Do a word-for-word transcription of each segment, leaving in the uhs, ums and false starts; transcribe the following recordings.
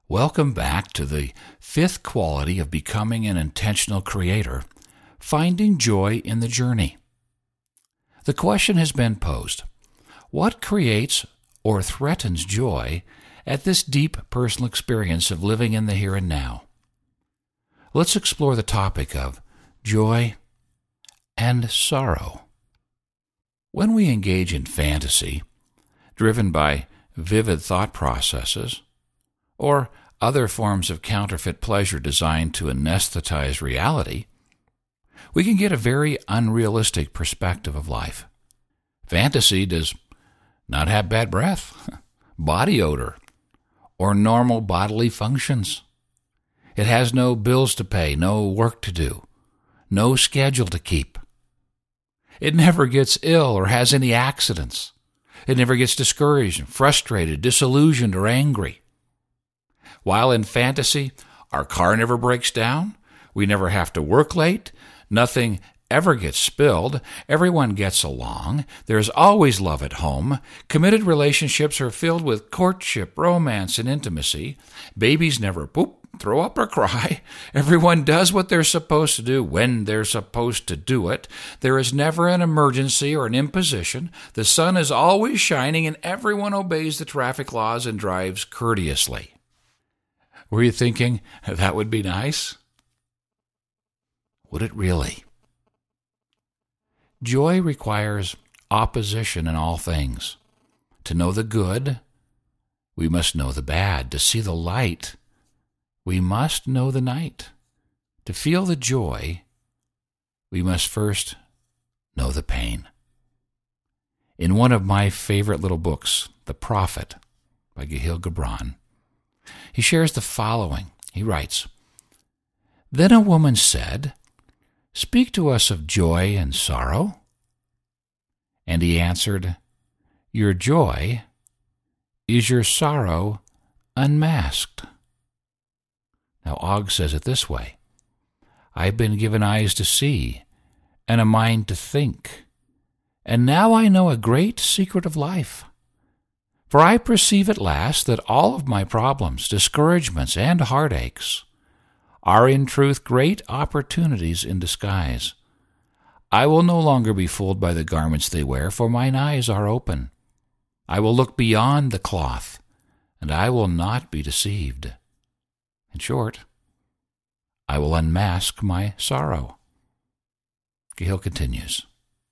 Welcome back to the fifth quality of becoming an intentional creator, finding joy in the journey. The question has been posed: what creates or threatens joy at this deep personal experience of living in the here and now? Let's explore the topic of joy and sorrow. When we engage in fantasy, driven by vivid thought processes, or other forms of counterfeit pleasure designed to anesthetize reality, we can get a very unrealistic perspective of life. Fantasy does not have bad breath, body odor, or normal bodily functions. It has no bills to pay, no work to do, no schedule to keep. It never gets ill or has any accidents. It never gets discouraged, frustrated, disillusioned, or angry. While in fantasy, our car never breaks down, we never have to work late, nothing ever gets spilled, everyone gets along, there's always love at home, committed relationships are filled with courtship, romance, and intimacy, babies never poop, throw up, or cry, everyone does what they're supposed to do when they're supposed to do it, there is never an emergency or an imposition, the sun is always shining, and everyone obeys the traffic laws and drives courteously. Were you thinking that would be nice? Would it really? Joy requires opposition in all things. To know the good, we must know the bad. To see the light, we must know the night. To feel the joy, we must first know the pain. In one of my favorite little books, The Prophet, by Kahlil Gibran, he shares the following. He writes, "Then a woman said, 'Speak to us of joy and sorrow.' And he answered, 'Your joy is your sorrow unmasked.'" Now Og says it this way: "I've been given eyes to see and a mind to think, and now I know a great secret of life. For I perceive at last that all of my problems, discouragements, and heartaches are in truth great opportunities in disguise. I will no longer be fooled by the garments they wear, for mine eyes are open. I will look beyond the cloth, and I will not be deceived. In short, I will unmask my sorrow." Kahlil continues,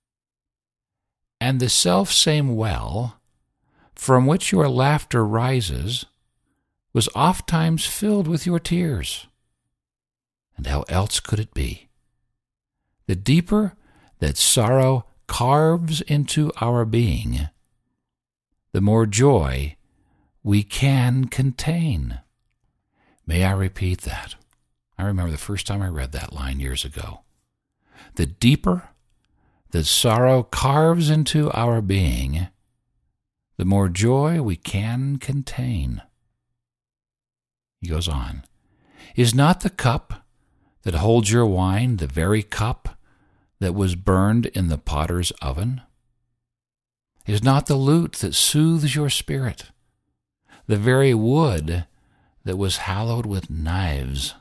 "And the self-same well from which your laughter rises was ofttimes filled with your tears. And how else could it be? The deeper that sorrow carves into our being, the more joy we can contain." May I repeat that? I remember the first time I read that line years ago. The deeper that sorrow carves into our being, the more joy we can contain. He goes on, "Is not the cup that holds your wine the very cup that was burned in the potter's oven? Is not the lute that soothes your spirit the very wood that was hallowed with knives?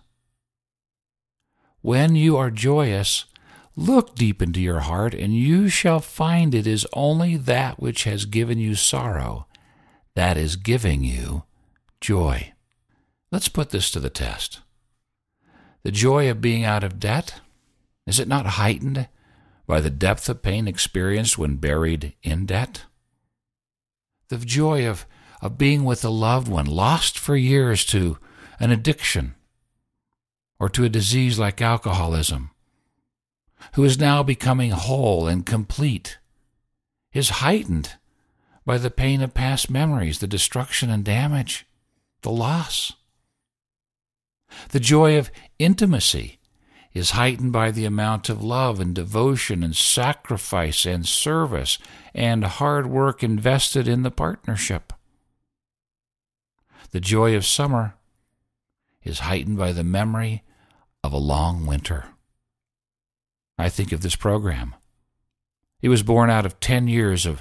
When you are joyous, look deep into your heart, and you shall find it is only that which has given you sorrow that is giving you joy." Let's put this to the test. The joy of being out of debt, is it not heightened by the depth of pain experienced when buried in debt? The joy of, of being with a loved one lost for years to an addiction or to a disease like alcoholism, who is now becoming whole and complete, is heightened by the pain of past memories, the destruction and damage, the loss. The joy of intimacy is heightened by the amount of love and devotion and sacrifice and service and hard work invested in the partnership. The joy of summer is heightened by the memory of a long winter. I think of this program. It was born out of ten years of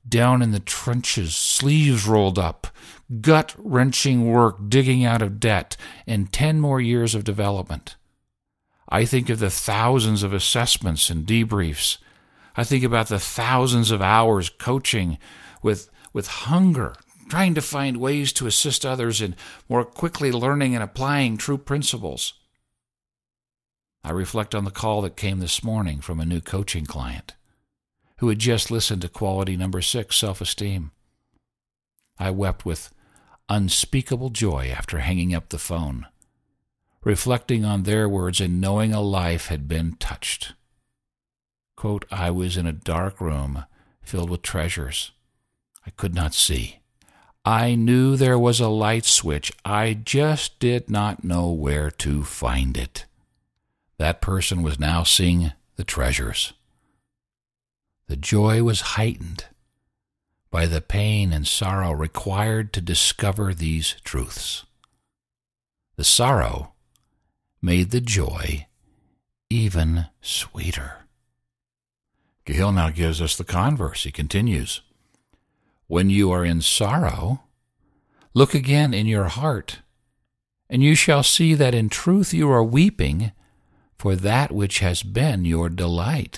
down in the trenches, sleeves rolled up, gut-wrenching work digging out of debt, and ten more years of development. I think of the thousands of assessments and debriefs. I think about the thousands of hours coaching with, with hunger, trying to find ways to assist others in more quickly learning and applying true principles. I reflect on the call that came this morning from a new coaching client who had just listened to quality number six, self-esteem. I wept with unspeakable joy after hanging up the phone, reflecting on their words and knowing a life had been touched. Quote, I was in a dark room filled with treasures I could not see. I knew there was a light switch. I just did not know where to find it. That person was now seeing the treasures. The joy was heightened by the pain and sorrow required to discover these truths. The sorrow made the joy even sweeter. Cahill now gives us the converse. He continues, when you are in sorrow, look again in your heart, and you shall see that in truth you are weeping for that which has been your delight.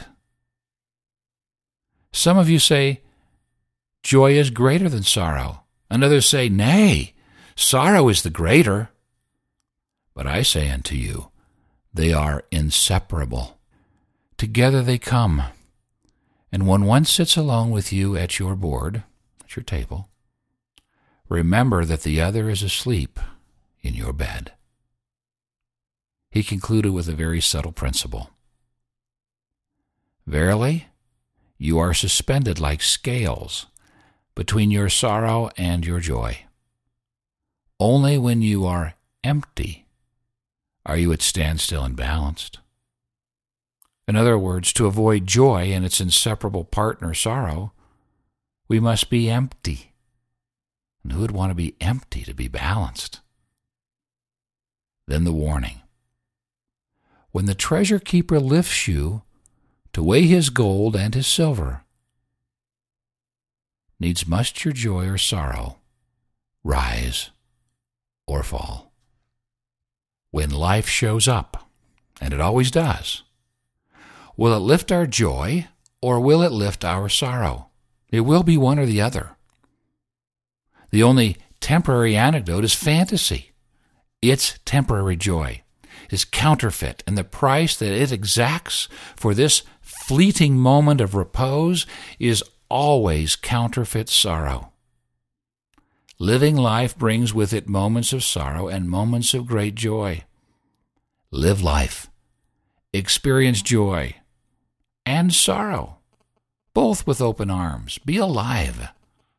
Some of you say, joy is greater than sorrow, and others say, nay, sorrow is the greater. But I say unto you, they are inseparable. Together they come. And when one sits alone with you at your board, at your table, remember that the other is asleep in your bed. He concluded with a very subtle principle. Verily, you are suspended like scales between your sorrow and your joy. Only when you are empty are you at standstill and balanced. In other words, to avoid joy and its inseparable partner, sorrow, we must be empty. And who would want to be empty to be balanced? Then the warning. When the treasure keeper lifts you to weigh his gold and his silver, needs must your joy or sorrow rise or fall. When life shows up, and it always does, will it lift our joy or will it lift our sorrow? It will be one or the other. The only temporary antidote is fantasy. It's temporary joy. It is counterfeit, and the price that it exacts for this fleeting moment of repose is always counterfeit sorrow. Living life brings with it moments of sorrow and moments of great joy. Live life. Experience joy and sorrow, both with open arms. Be alive.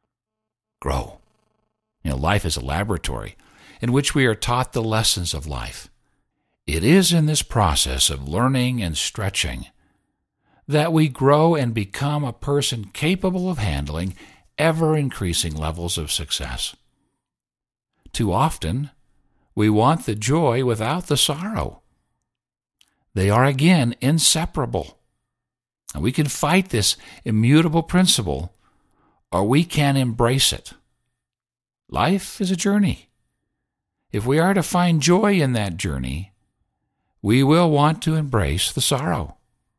Grow. You know, life is a laboratory in which we are taught the lessons of life. It is in this process of learning and stretching that we grow and become a person capable of handling ever-increasing levels of success. Too often, we want the joy without the sorrow. They are again inseparable. And we can fight this immutable principle, or we can embrace it. Life is a journey. If we are to find joy in that journey, we will want to embrace the sorrow.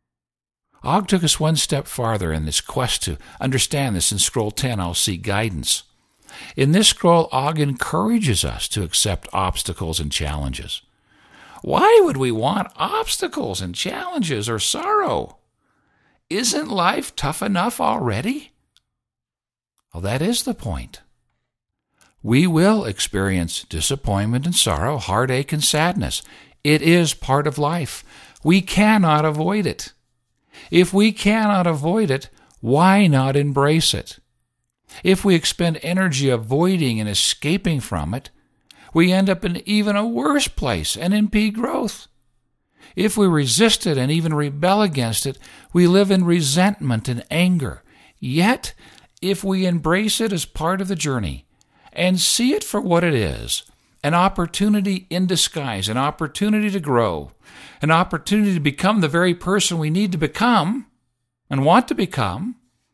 Og took us one step farther in this quest to understand this. In Scroll ten, I'll seek guidance. In this scroll, Og encourages us to accept obstacles and challenges. Why would we want obstacles and challenges or sorrow? Isn't life tough enough already? Well, that is the point. We will experience disappointment and sorrow, heartache and sadness. It is part of life. We cannot avoid it. If we cannot avoid it, why not embrace it? If we expend energy avoiding and escaping from it, we end up in even a worse place and impede growth. If we resist it and even rebel against it, we live in resentment and anger. Yet, if we embrace it as part of the journey and see it for what it is, an opportunity in disguise, an opportunity to grow, an opportunity to become the very person we need to become and want to become,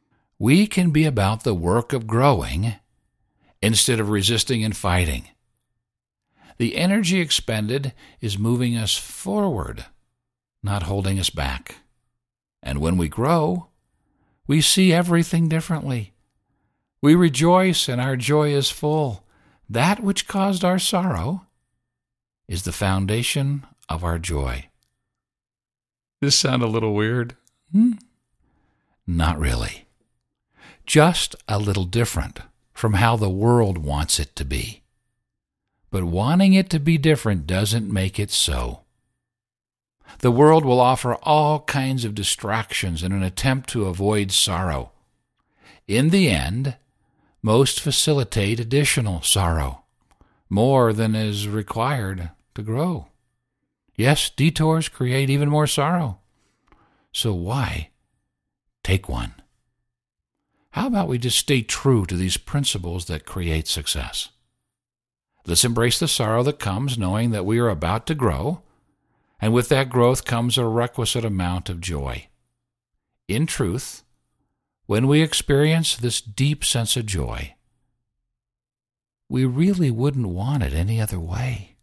we can be about the work of growing instead of resisting and fighting. The energy expended is moving us forward, not holding us back. And when we grow, we see everything differently. We rejoice and our joy is full. That which caused our sorrow is the foundation of our joy. This sound a little weird? Hmm? Not really. Just a little different from how the world wants it to be. But wanting it to be different doesn't make it so. The world will offer all kinds of distractions in an attempt to avoid sorrow. In the end, most facilitate additional sorrow, more than is required to grow. Yes, detours create even more sorrow. So why take one? How about we just stay true to these principles that create success? Let's embrace the sorrow that comes knowing that we are about to grow, and with that growth comes a requisite amount of joy. In truth, when we experience this deep sense of joy, we really wouldn't want it any other way.